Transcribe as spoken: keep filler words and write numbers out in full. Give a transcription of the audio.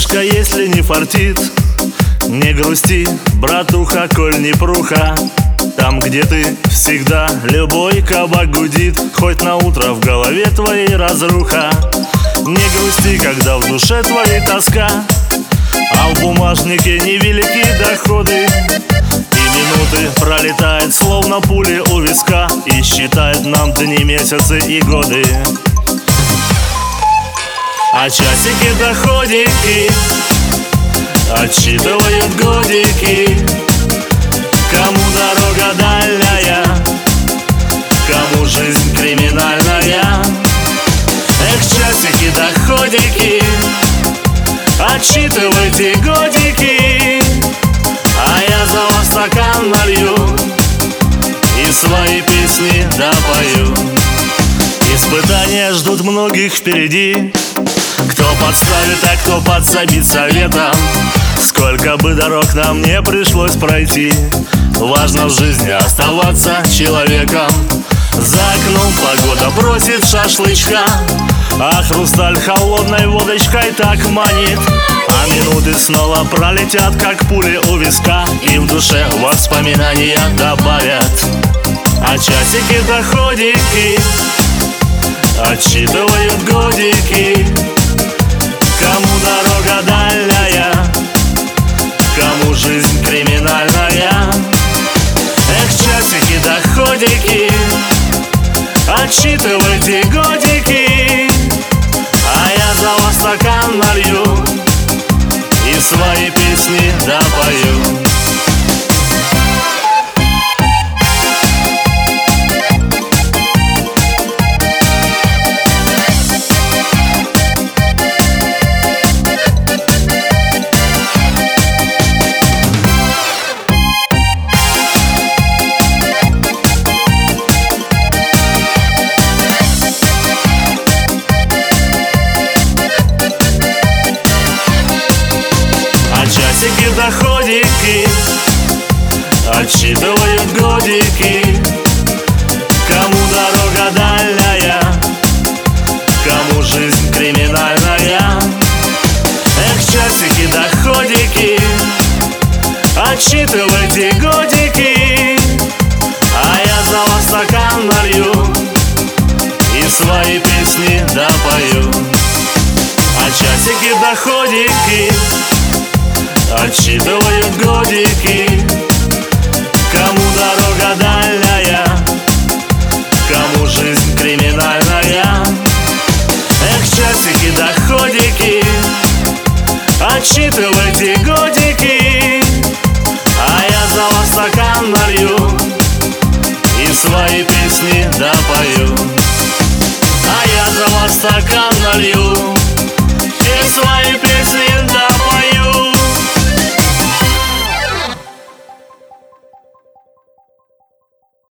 Братишка, если не фартит, не грусти, братуха, коль не пруха. Там, где ты, всегда любой кабак гудит, хоть на утро в голове твоей разруха. Не грусти, когда в душе твоей тоска, а в бумажнике невелики доходы. И минуты пролетают, словно пули у виска, и считает нам дни, месяцы и годы. А часики да ходики отсчитывают годики. Кому дорога дальняя, кому жизнь криминальная. Эх, часики да ходики, отсчитывайте годики, а я за вас стакан налью и свои песни допою. Испытания ждут многих впереди, кто подставит, а кто подсобит советом. Сколько бы дорог нам не пришлось пройти, важно в жизни оставаться человеком. За окном погода просит шашлычка, а хрусталь холодной водочкой так манит. А минуты снова пролетят, как пули у виска, и в душе воспоминания добавят. А часики да ходики отсчитывают годики. Кому дорога дальняя, кому жизнь криминальная. Эх, часики да ходики, отсчитывайте годики, а я за вас стакан налью и свои песни допою. Часики да ходики отсчитывают годики. Кому дорога дальняя, кому жизнь криминальная. Эх, часики да ходики, отсчитывайте годики, а я за вас стакан налью и свои песни допою. А часики да ходики отсчитывают годики. Кому дорога дальняя, кому жизнь криминальная. Эх, часики да ходики, отсчитывайте годики, а я за вас стакан налью и свои песни допою. А я за вас стакан налью и свои песни допою.